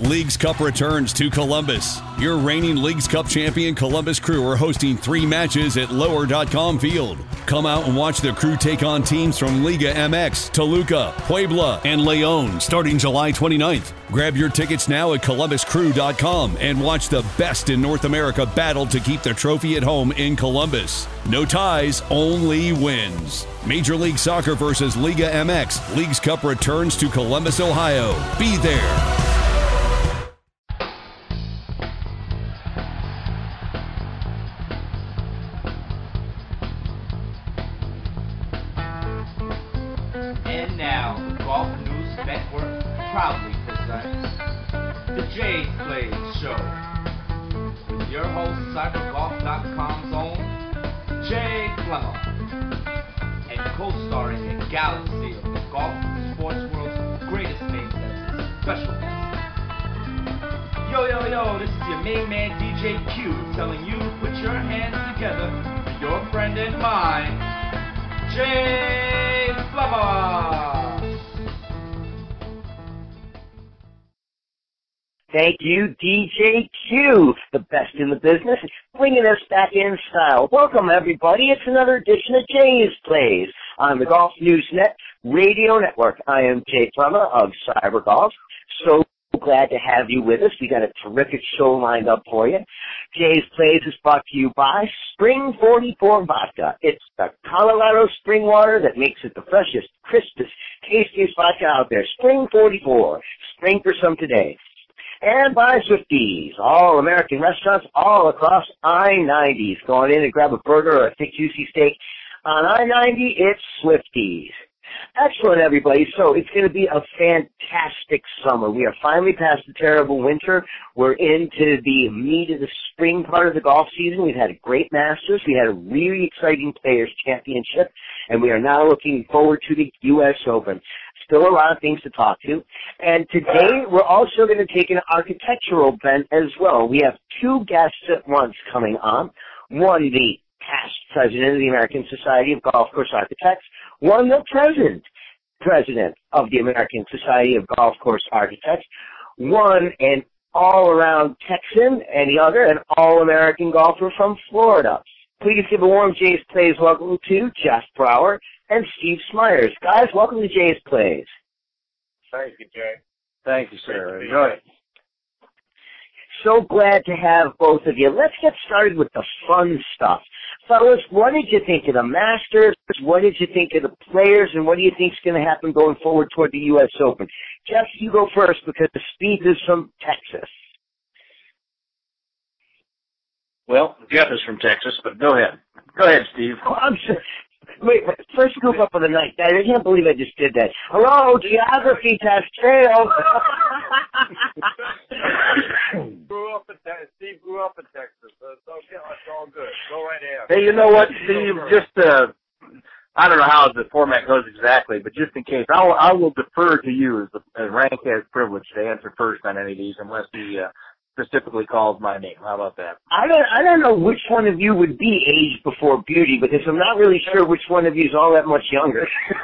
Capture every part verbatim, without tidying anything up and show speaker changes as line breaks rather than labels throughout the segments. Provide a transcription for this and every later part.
Leagues Cup returns to Columbus. Your reigning Leagues Cup champion Columbus Crew are hosting three matches at lower dot com Field. Come out and watch the Crew take on teams from Liga M X, Toluca, Puebla, and León starting July twenty-ninth. Grab your tickets now at columbus crew dot com and watch the best in North America battle to keep the trophy at home in Columbus. No ties, only wins. Major League Soccer versus Liga M X. Leagues Cup returns to Columbus, Ohio. Be there.
And now, the Golf News Network proudly presents the Jay's Plays Show with your host, cyber golf dot com's own Jay Flemmer, and co-starring a galaxy of the golf sports world's greatest names as his special guest. Yo, yo, yo, this is your main man D J Q telling you to put your hands together for your friend and mine, Jay Flemmer.
Thank you, D J Q, the best in the business, bringing us back in style. Welcome, everybody. It's another edition of Jay's Plays on the Golf News Net Radio Network. I am Jay Flemmer of Cyber Golf. So glad to have you with us. We got a terrific show lined up for you. Jay's Plays is brought to you by Spring forty-four Vodka. It's the Colorado spring water that makes it the freshest, crispest, tastiest vodka out there. Spring forty-four. Spring for some today. And by Swifties, all American restaurants all across I ninety. Going in and grab a burger or a thick, juicy steak. On I ninety, it's Swifties. Excellent, everybody. So it's going to be a fantastic summer. We are finally past the terrible winter. We're into the meat of the spring part of the golf season. We've had a great Masters. We had a really exciting Players Championship, and we are now looking forward to the U S Open. Still a lot of things to talk to. And today we're also going to take an architectural bent as well. We have two guests at once coming on. One, the past president of the American Society of Golf Course Architects. One, the present president of the American Society of Golf Course Architects. One, an all-around Texan, and the other, an all-American golfer from Florida. Please give a warm Jay's Plays welcome to Jeff Brower and Steve Smyers. Guys, welcome to Jay's Plays.
Thank you, Jay.
Thank you, sir. Enjoy it.
So glad to have both of you. Let's get started with the fun stuff. Fellas, what did you think of the Masters? What did you think of the Players? And what do you think is going to happen going forward toward the U S Open? Jeff, you go first because Steve is from Texas.
Well, Jeff is from Texas, but go ahead. Go ahead, Steve.
Oh, I'm sorry. Wait, wait, first group up of the night. I can't believe I just did that. Hello, geography test failed.
grew up in Texas. Steve grew up in Texas, so it's okay. It's all good. Go right ahead.
Hey, you know what, Steve? Just, uh, I don't know how the format goes exactly, but just in case, I'll, I will defer to you as the as rank has privilege to answer first on any of these, unless he uh, specifically calls my name. How about that?
I don't, I don't know which one of you would be age before beauty, because I'm not really sure which one of you is all that much younger.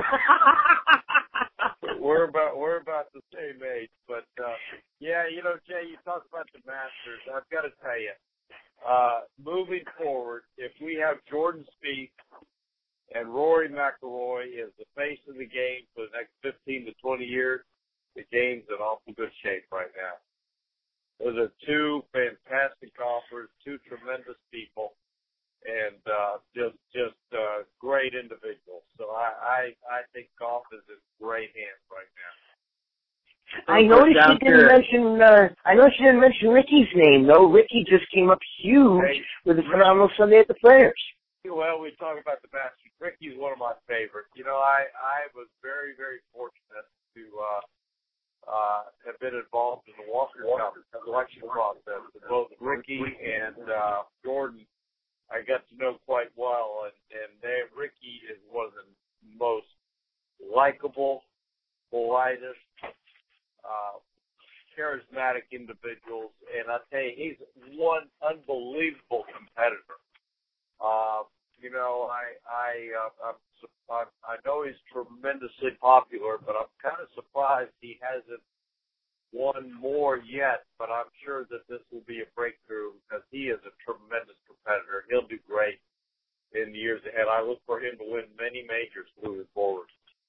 we're about we're about the same age, but uh, yeah, you know, Jay, you talk about the Masters. I've got to tell you, uh, moving forward, if we have Jordan Spieth and Rory McIlroy as the face of the game for the next fifteen to twenty years, the game's in awful good shape right now. Those are two fantastic golfers, two tremendous people, and uh, just just uh, great individuals. So I, I I think golf is in great hands right now.
I noticed you didn't mention. Uh, I noticed you didn't mention Ricky's name, though. Ricky just came up huge hey, with a phenomenal Sunday at the Players.
Well, we talk about the Masters. Ricky's one of my favorites. You know, I I was very very fortunate to. Uh, Uh, have been involved in the Walker Cup selection process. Both Ricky and uh, Jordan, I got to know quite well, and and they, Ricky is one of the most likable, politest, uh, charismatic individuals, and I tell you, he's one unbelievable competitor. Uh, you know, I I uh, I'm I know he's tremendously popular, but I'm kind of surprised he hasn't won more yet, but I'm sure that this will be a breakthrough because he is a tremendous competitor. He'll do great in the years ahead. I look for him to win many majors moving forward.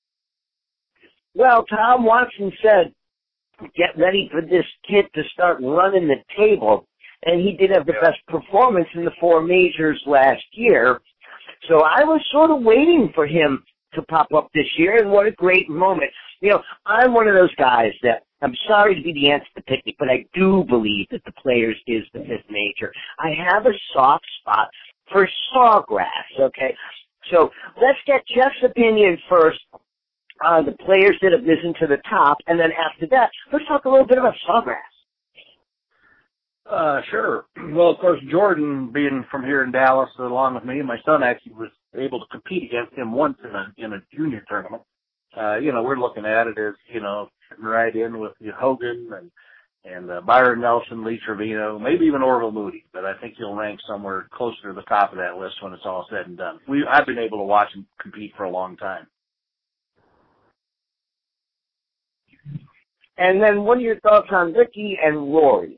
Well, Tom Watson said, get ready for this kid to start running the table. And he did have the
yeah.
best performance in the four majors last year. So I was sort of waiting for him to pop up this year, and what a great moment. You know, I'm one of those guys that, I'm sorry to be the answer to picnic, but I do believe that the Players is the fifth major. I have a soft spot for Sawgrass, okay? So let's get Jeff's opinion first on the players that have risen to the top, and then after that, let's talk a little bit about Sawgrass.
Uh, sure. Well, of course, Jordan, being from here in Dallas, along with me, my son actually was able to compete against him once in a in a junior tournament. Uh, you know, we're looking at it as, you know, right in with Hogan and and uh, Byron Nelson, Lee Trevino, maybe even Orville Moody, but I think he'll rank somewhere closer to the top of that list when it's all said and done. We I've been able to watch him compete for a long time.
And then what are your thoughts on Ricky and Rory?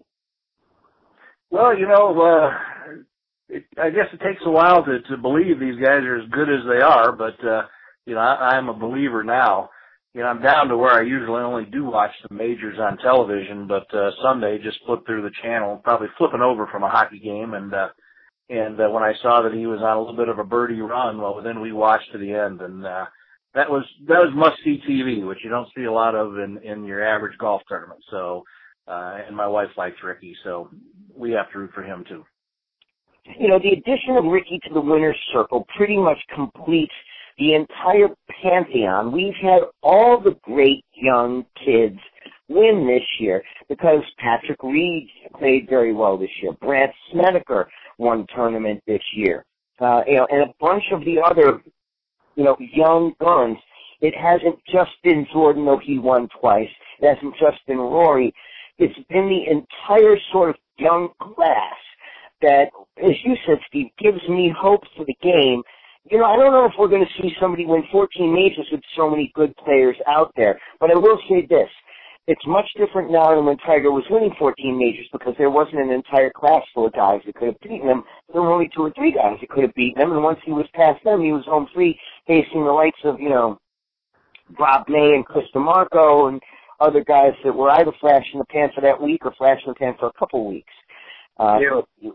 Well, you know, uh, it, I guess it takes a while to, to believe these guys are as good as they are, but, uh, you know, I, I'm a believer now. You know, I'm down to where I usually only do watch the majors on television, but uh, Sunday just flipped through the channel, probably flipping over from a hockey game, and uh, and uh, when I saw that he was on a little bit of a birdie run, well, then we watched to the end, and uh, that was that was must-see T V, which you don't see a lot of in, in your average golf tournament. So, uh, and my wife likes Ricky, so we have to root for him too.
You know, the addition of Ricky to the winner's circle pretty much completes the entire pantheon. We've had all the great young kids win this year because Patrick Reed played very well this year. Brant Snedeker won tournament this year. Uh, you know, and a bunch of the other, you know, young guns. It hasn't just been Jordan, though he won twice. It hasn't just been Rory. It's been the entire sort of young class that, as you said, Steve, gives me hope for the game. You know, I don't know if we're going to see somebody win fourteen majors with so many good players out there, but I will say this. It's much different now than when Tiger was winning fourteen majors because there wasn't an entire class full of guys that could have beaten him. There were only two or three guys that could have beaten him, and once he was past them, he was home free facing the likes of, you know, Bob May and Chris DeMarco and other guys that were either flash in the pan for that week or flash in the pan for a couple weeks. Uh,
yeah.
so,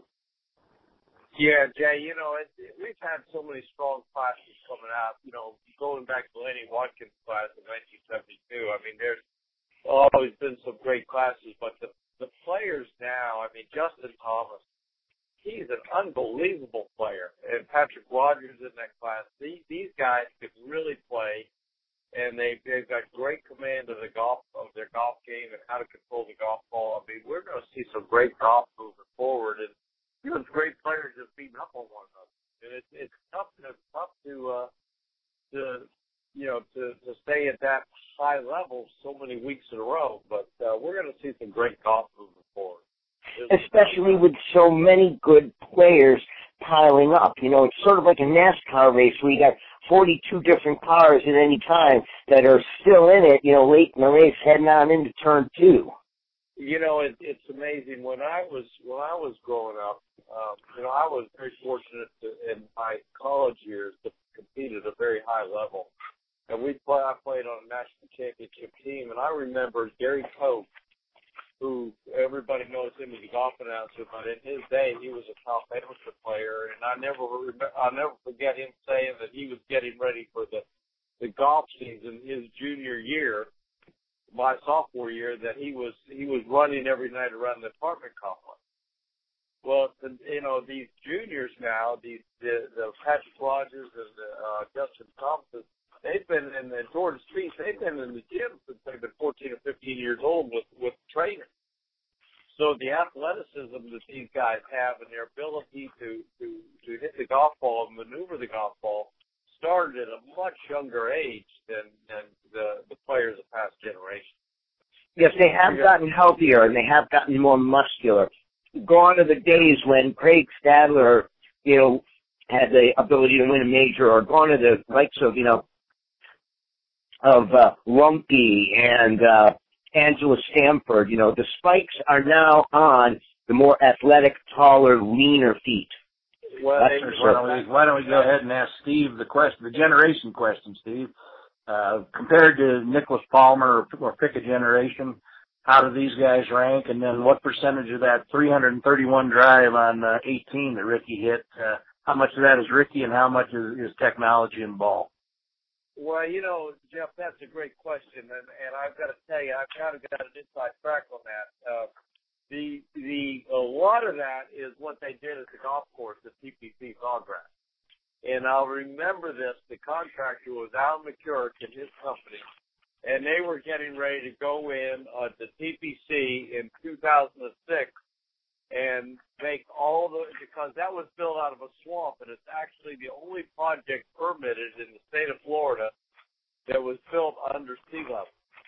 yeah, Jay, you know, it, it, we've had so many strong classes coming out, you know, going back to Lenny Watkins' class in nineteen seventy-two. I mean, there's always been some great classes, but the, the players now, I mean, Justin Thomas, he's an unbelievable player. And Patrick Rogers in that class, these, these guys can really play. And they've, they've got great command of the golf, of their golf game and how to control the golf ball. I mean, we're going to see some great golf moving forward. And, you know, great players just beating up on one another. And it's, it's tough, it's tough to, uh, to, you know, to, to stay at that high level so many weeks in a row. But, uh, we're going to see some great golf moving forward.
Especially with so many good players piling up. You know, it's sort of like a NASCAR race where you got forty-two different cars at any time that are still in it, you know, late in the race heading on into turn two.
You know, it, it's amazing. When I was when I was growing up, um, you know, I was very fortunate to, in my college years to compete at a very high level. And we play, I played on a national championship team, and I remember Gary Pope, who everybody knows him as a golf announcer, but in his day he was a top amateur player, and I never I'll never forget him saying that he was getting ready for the the golf season his junior year, my sophomore year, that he was he was running every night around the apartment complex. Well, the, you know, these juniors now, these the, the Patrick Rogers and the, uh, Justin Thompson, they've been in the Jordan Spieth, they've been in the gym since they've been fourteen or fifteen years old with, with trainers. So the athleticism that these guys have and their ability to, to, to hit the golf ball and maneuver the golf ball started at a much younger age than, than the, the players of past generations.
Yes, they have gotten healthier and they have gotten more muscular. Gone are the days when Craig Stadler, you know, had the ability to win a major, or gone are the likes of, you know, of uh, Lumpy and uh, Angela Stanford. You know, the spikes are now on the more athletic, taller, leaner feet.
Well, hey, why, don't we, why don't we go ahead and ask Steve the question, the generation question, Steve. Uh, compared to Nicholas Palmer or, or pick a generation, how do these guys rank? And then what percentage of that three hundred thirty-one drive on uh, eighteen that Ricky hit, uh, how much of that is Ricky and how much is, is technology and ball?
Well, you know, Jeff, that's a great question, and, and I've got to tell you, I've kind of got an inside track on that. Uh, the the a lot of that is what they did at the golf course at T P C Sawgrass. And I'll remember this, the contractor was Al McCurk and his company, and they were getting ready to go in uh, to T P C in two thousand six and make all the, because that was built out of a swamp, and it's actually the only project permitted in the state of Florida that was built under sea level.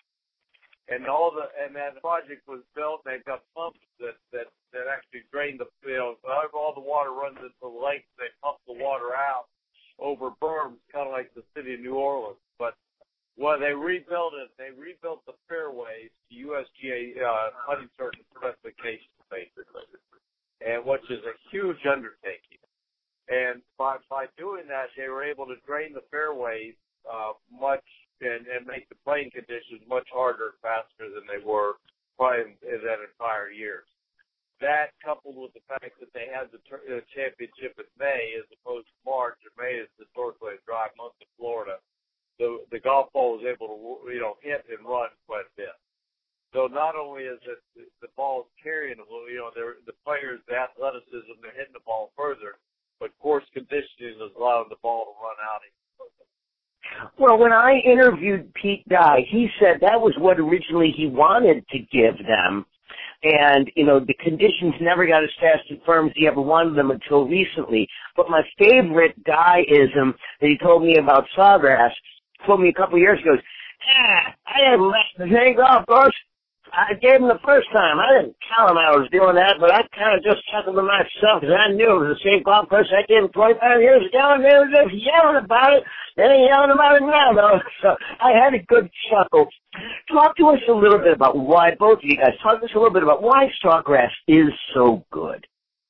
And all the, and that project was built, and they've got pumps that, that, that actually drain the, you know, all the water runs into the lake, they pump the water out over berms, kind of like the city of New Orleans. But when they rebuilt it, they rebuilt the fairways to U S G A uh, putting circuit specifications, basically, and which is a huge undertaking. And by by doing that, they were able to drain the fairways uh, much and, and make the playing conditions much harder and faster than they were probably in, in that entire year. That, coupled with the fact that they had the ter- uh, championship in May as opposed to March, and May is historically a dry month in Florida, the the golf ball was able to, you know, hit and run quite a bit. So not only is it the ball carrying, you know, the players, the athleticism, they're hitting the ball further, but course conditioning is allowing the ball to run out even further.
Well, when I interviewed Pete Dye, he said that was what originally he wanted to give them. And, you know, the conditions never got as fast and firm as he ever wanted them until recently. But my favorite Dye-ism that he told me about Sawgrass, told me a couple of years ago, ah, I had left the same golf course. I gave him the first time. I didn't tell him I was doing that, but I kind of just chuckled to myself because I knew it was the same golf course I gave him twenty-five years ago, and they were just yelling about it. They ain't yelling about it now, though. So I had a good chuckle. Talk to us a little bit about why, both of you guys, talk to us a little bit about why Sawgrass is so good.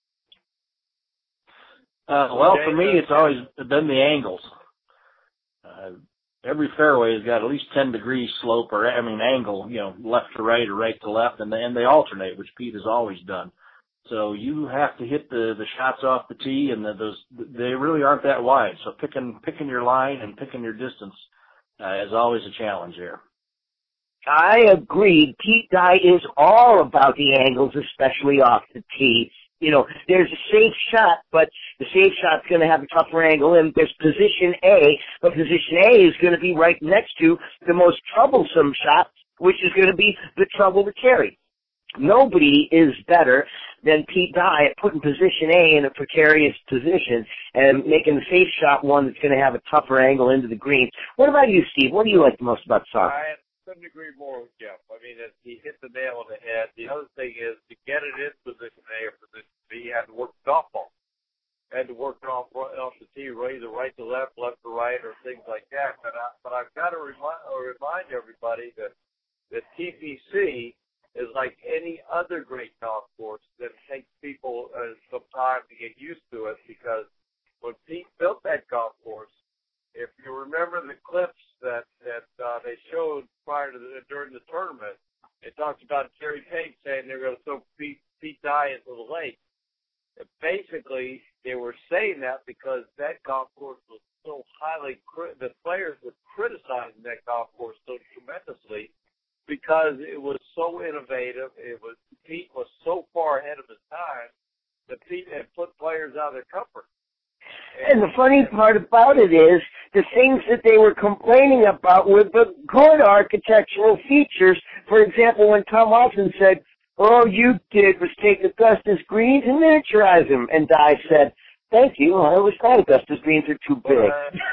Uh, well, for me, it's always been the angles. Uh, Every fairway has got at least ten degrees slope or, I mean, angle, you know, left to right or right to left, and they, and they alternate, which Pete has always done. So you have to hit the, the shots off the tee, and the, those they really aren't that wide. So picking picking your line and picking your distance uh, is always a challenge there.
I agree. Pete Dye is all about the angles, especially off the tee. You know, there's a safe shot, but the safe shot's going to have a tougher angle, and there's position A, but position A is going to be right next to the most troublesome shot, which is going to be the trouble to carry. Nobody is better than Pete Dye at putting position A in a precarious position and making the safe shot one that's going to have a tougher angle into the green. What about you, Steve? What do you like the most about Sawgrass?
I couldn't agree more with Jeff. I mean, he hit the nail on the head. The other thing is to get it in position A or position B, you had to work the golf ball. Had to work it off, off the tee, either right to left, left to right, or things like that. But, I, but I've got to remind, remind everybody that, that T P C is like any other great golf course that takes people uh, some time to get used to it, because when Pete built that golf course, if you remember the clips that that uh, they showed prior to the, during the tournament, it talked about Jerry Page saying they're going to throw Pete, Pete Dye into the lake. And basically, they were saying that because that golf course was so highly, the players were criticizing that golf course so tremendously because it was so innovative. It was Pete was so far ahead of his time that Pete had put players out of their comfort.
And the funny part about it is the things that they were complaining about were the good architectural features. For example, when Tom Watson said, all you did was take Augustus Greens and miniaturize them, and Dye said, thank you, I always thought Augustus Greens are too big.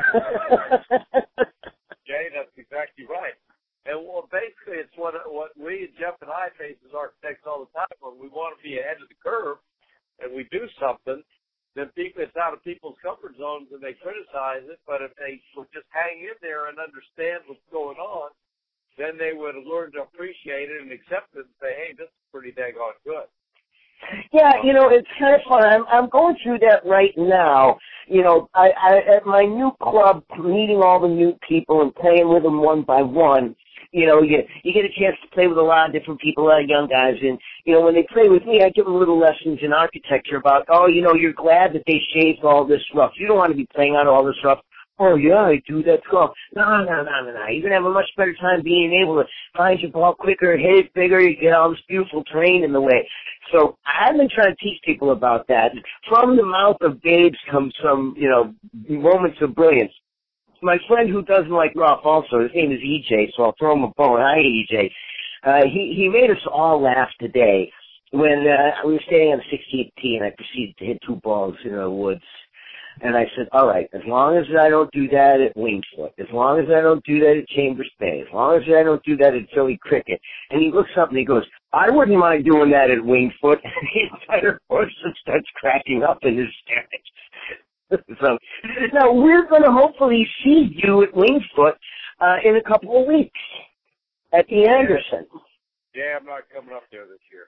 Jay, that's exactly right. And well, basically it's what what we, Jeff and I, face as architects all the time. When we want to be ahead of the curve and we do something, then people, it's out of people's comfort zones and they criticize it. But if they would just hang in there and understand what's going on, then they would learn to appreciate it and accept it and say, hey, this is pretty daggone good.
Yeah, you know, it's kind of fun. I'm I'm going through that right now. You know, I, I at my new club, meeting all the new people and playing with them one by one. You know, you you get a chance to play with a lot of different people, a lot of young guys, and you know, when they play with me, I give them little lessons in architecture about, oh, you know, you're glad that they shaved all this rough. You don't want to be playing on all this rough. Oh, yeah, I do. That's cool. No, no, no, no, no. You're going to have a much better time being able to find your ball quicker, hit it bigger, you get all this beautiful terrain in the way. So I've been trying to teach people about that. From the mouth of babes comes some, you know, moments of brilliance. My friend who doesn't like rough also, his name is E J, so I'll throw him a bone. Hi, E J. Uh, he, he made us all laugh today when uh, we were standing on the sixteenth tee and I proceeded to hit two balls in the woods. And I said, all right, as long as I don't do that at Winged Foot, as long as I don't do that at Chambers Bay, as long as I don't do that at Philly Cricket. And he looks up and he goes, I wouldn't mind doing that at Winged Foot. And the entire person starts cracking up in hysterics. So now we're going to hopefully see you at Winged Foot uh, in a couple of weeks at the Anderson.
Yeah, I'm not coming up there this year.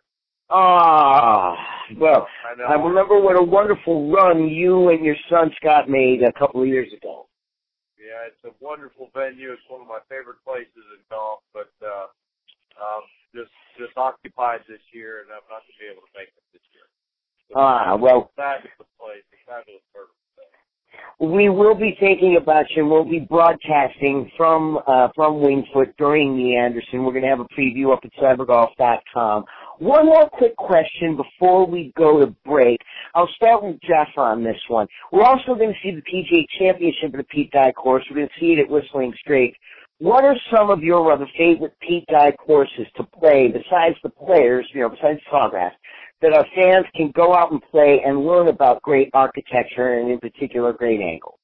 Ah, well,
I,
I remember what a wonderful run you and your son Scott made a couple of years ago.
Yeah, it's a wonderful venue. It's one of my favorite places in golf, but uh, um, just just occupied this year, and I'm not going to be able to make it this year. So
Ah, well,
fabulous place, a fabulous person.
we will be thinking about you, and we'll be broadcasting from uh, from Winged Foot during the Anderson. We're going to have a preview up at cyber golf dot com. One more quick question before we go to break. I'll start with Jeff on this one. We're also going to see the P G A Championship at the Pete Dye course. We're going to see it at Whistling Straits. What are some of your other favorite Pete Dye courses to play besides the players, you know, besides Sawgrass, that our fans can go out and play and learn about great architecture and, in particular, great angles?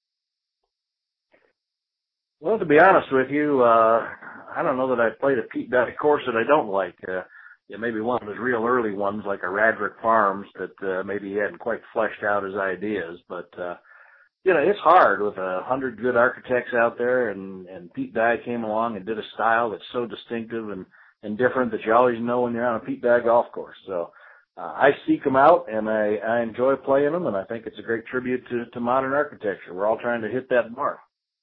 Well, to be honest with you, uh, I don't know that I've played a Pete Dye course that I don't like. Uh, yeah, maybe one of those real early ones like a Radrick Farms that uh, maybe he hadn't quite fleshed out his ideas. But, uh, you know, it's hard with a hundred good architects out there, and, and Pete Dye came along and did a style that's so distinctive and, and different that you always know when you're on a Pete Dye golf course. So uh, I seek them out, and I, I enjoy playing them, and I think it's a great tribute to, to modern architecture. We're all trying to hit that mark.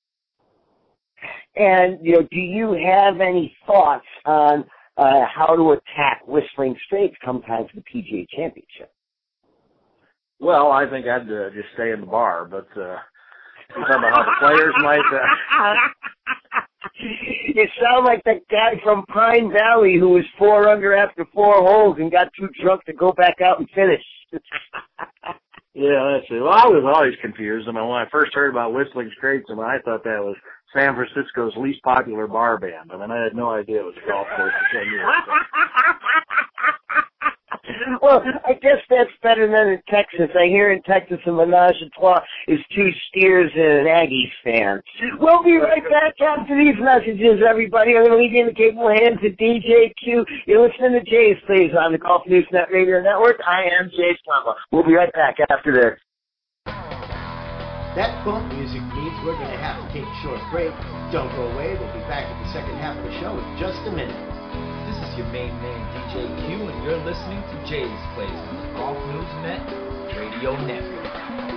And, you know, do you have any thoughts on uh, how to attack Whistling Straits come time for the P G A Championship?
Well, I think I'd uh, just stay in the bar, but uh, talking about how the players might. Uh...
You sound like that guy from Pine Valley who was four under after four holes and got too drunk to go back out and finish.
Yeah, that's it. Well, I was always confused. I mean, when I first heard about Whistling Straits, I mean, I thought that was San Francisco's least popular bar band. I mean, I had no idea it was a golf course for ten years. So.
Well, I guess that's better than in Texas. I hear in Texas a menage a trois is two steers and an Aggies fan. We'll be right back after these messages, everybody. I'm going to leave you in the capable hands of D J Q. You're listening to Jays Plays on the Golf News Net Radio Network. I am Jay Slama. We'll be right back after this.
That bump music means we're going to have to take a short break. Don't go away. We'll be back at the second half of the show in just a minute.
This is your main man, D J Q, and you're listening to Jay's Plays on the Golf News Net Radio Network.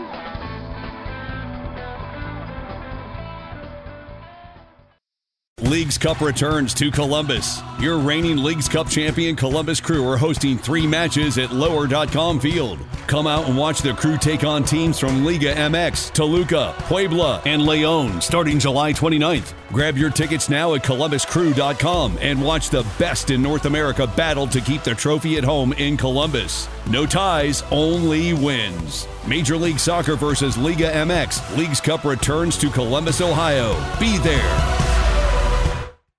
Leagues Cup returns to Columbus. Your reigning Leagues Cup champion Columbus Crew are hosting three matches at lower dot com field. Come out and watch the Crew take on teams from Liga M X, Toluca, Puebla, and Leon starting July twenty-ninth. Grab your tickets now at columbus crew dot com and watch the best in North America battle to keep the trophy at home in Columbus. No ties, only wins. Major League Soccer versus Liga M X. Leagues Cup returns to Columbus, Ohio. Be there.